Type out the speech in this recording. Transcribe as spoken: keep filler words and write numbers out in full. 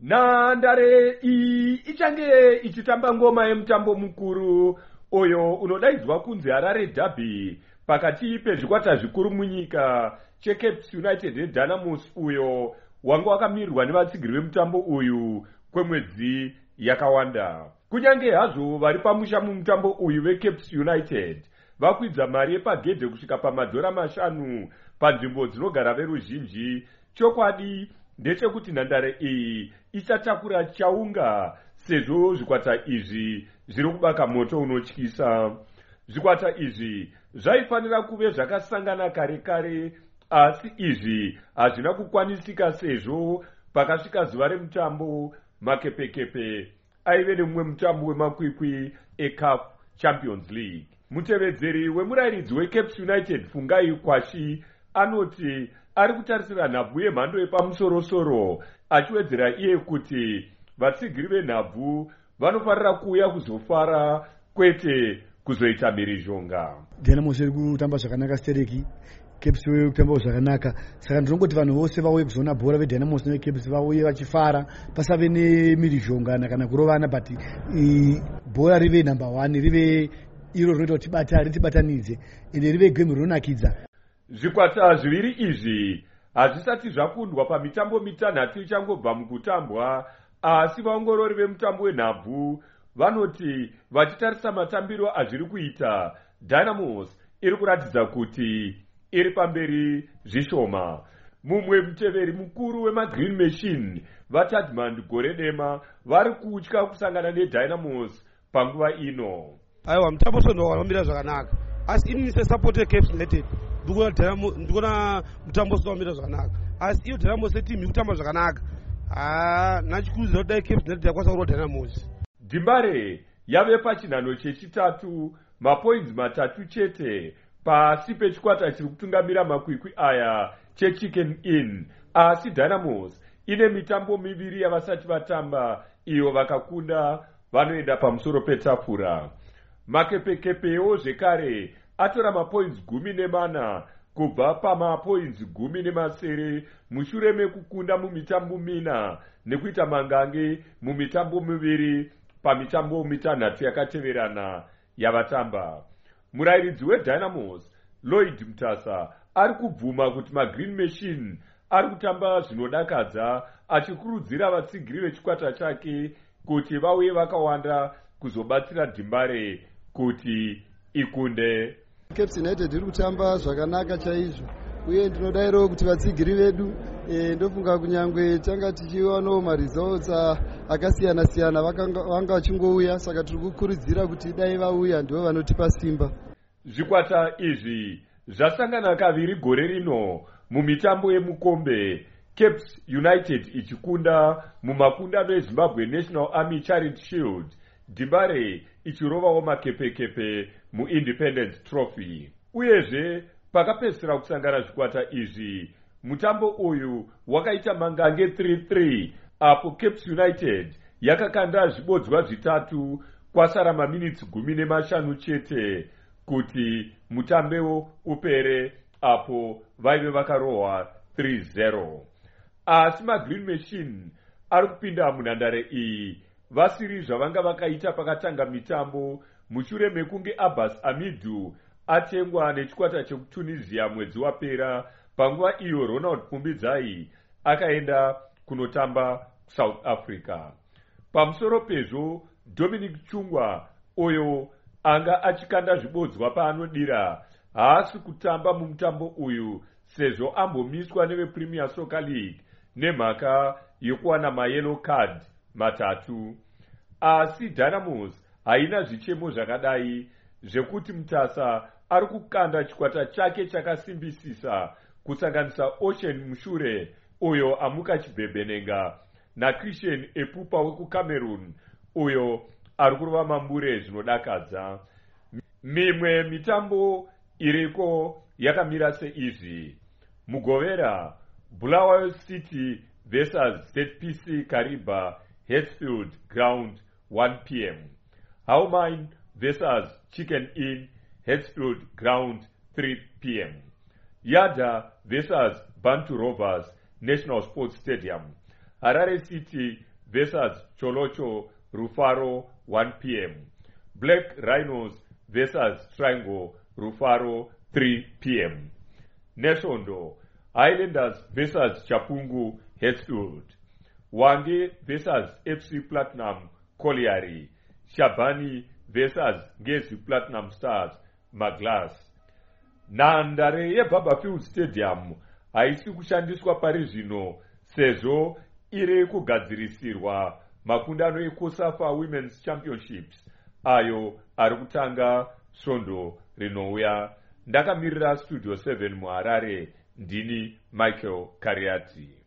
Nhandare iyi ichange ichitamba ngoma yemutambo mukuru oyo unodaidzwa kunzi Harare Derby pakati pezvikwata zvikuru munyika cheCapes United neDynamos uyo wanga wakamirirwa nevatsigiri vemutambo uyu kwemwedzi yakawanda. Kunyange hazvo vari pamusha mumutambo uyu veCapes United vakwidza mari yepagedhe kusvika pamadhora mashanu panzvimbo dzinogara veruzhinji, chokwadi ndechekuti nhandare iyi ichatakura chaunga sezvo zvikwata izvi zviri kubaka moto unotyisa. Zvikwata izvi zvaifanira kuve zvakasangana kare kare, asi izvi hazvina kukwanisika sezvo pakasvika zuva remutambo makepekepe aive nemumwe mutambo wemakwikwi eCAF Champions League. Mutevedzeri wemurairidzi weCapes United Fungai Kwashi anoti ari kutarisira nhabvu yemhando yepamusorosoro, achiwedzera iye kuti vatsigiri venhabvu vanofarira kuuya kuzofara kwete kuzoita mhirizhonga. Dynamos iri kutamba zvakanaka stereki, Capes iri kutamba zvakanaka, saka ndinongoti vanhu vose vauye kuzoona bhora veDynamos neveCapes vauye vachifara, pasave nemhirizhongana kana kurovana, but bhora rive number one, rive iro rinoita kuti bata ritibatanidze ende rive gemu rinonakidza. Zvikwata zviviri izvi hazvisati zvakundwa pamitambo mitanhatu ichangobva mukutambwa, asi vaongorori vemutambo wenhabvu vanoti vachitarisa matambiro azviri kuita, Dynamos iri kuratidza kuti iri pamberi zvishoma. Mumwe muteveri mukuru wemaGreen Machine vaTadman gore dema vari kutya kusangana neDynamos panguva ino. Aiwa, mutambo sondo wakamira zvakanaka, asi ini sesupport yeCapes United ndikuona mutambo sondo wakamira zvakanaka, asi iyo Dynamos team iri kutamba zvakanaka. Ah, nachikurudzira kudai Capes United yakwanisa kurova Dynamos. Dimbare yave pachinhano chechitatu, mapoints matatu chete pasi pechikwata chiri kutungamira makwikwi aya cheChicken Inn, asi Dynamos ine mitambo miviri yavasati vatamba iyo vakakunda vanoenda pamusoro petafura. Makepekepewo zvekare atora mapoints gumi nemana kubva pamapoints gumi nemasere mushure mekukunda mumitambo mina nekuita mangange mumitambo miviri pamitambo mitanhatu yakateverana yavatamba. Murairidzi weDynamos Lloyd Mtasa ari kubvuma kuti maGreen Machine ari kutamba zvinodakadza, achikurudzira vatsigiri vechikwata chake kuti vauye vakawanda kuzobatsira Dimbare kuti ikunde. Capes United iri kutamba zvakanaka chaizvo, uye ndinodairawo kuti vatsigiri vedu e, ndofunga kunyangwe tanga tichiwanawo maresults akasiyana siyana vanga vachingouya, saka tiri kukurudzira kuti dai vauya ndivo vanotipa simba. Zvikwata izvi zvasangana kaviri gore rino mumitambo yemukombe, Capes United ichikunda mumakunda veZimbabwe National Army Charity Shield, Dimbare ichirovawo makepekepe muIndependence Trophy. Uyezve pakapedzisira kusangana zvikwata izvi, mutambo uyu wakaita mangange three three apo Capes United yakakanda zvibodzwa zvitatu kwasara maminitsi gumi nemashanu chete kuti mutambewo upere, apo vaive vakarohwa three zero. Asi maGreen Machine ari kupinda munhandare iyi vasiri zvavanga vakaita pakatanga mitambo mushure mekunge Abbas Amidu atengwa nechikwata chekuTunisia mwedzi wapera, panguva iyo Ronald Pumbidzai akaenda kunotamba South Africa. Pamusoro pezvo, Dominic Chungwa uyo anga achikanda zvibodzwa paanodira haasi kutamba mumutambo uyu sezvo ambomiswa nevePremier Soccer League nemhaka yokuwana mayellow card matatu. Asi Dynamos haina zvichemo zvakadai zvekuti Mtasa ari kukanda chikwata chake chakasimbisisa kusanganisa Ocean Mushure uyo amuka chibhebenenga naChristian Epupa wekuCameroon uyo ari kurova mambure zvinodakadza. Mimwe mitambo iriko yakamira seizvi: Mugovera, Bulawayo City versus Z P C Kariba, Hatfield Ground, one p m Haumine versus Chicken Inn, Hatfield Ground, three p m Yada versus Bantu Rovers, National Sports Stadium. Harare City versus Cholocho Rufaro one p m Black Rhinos versus Triangle Rufaro three p m Neshondo Highlanders versus Chapungu Hatfield, Wange versus F C Platinum Colliery, Shabani versus Ngezi Platinum Stars Maglas. Nhandare yeBarberfield Stadium haisi kushandiswa pari zvino sezvo iri kugadzirisirwa makundano eCOSAFA Women's Championships ayo ari kutanga svondo rinouya. Ndakamirira Studio seven muHarare, ndini Michael Kariati.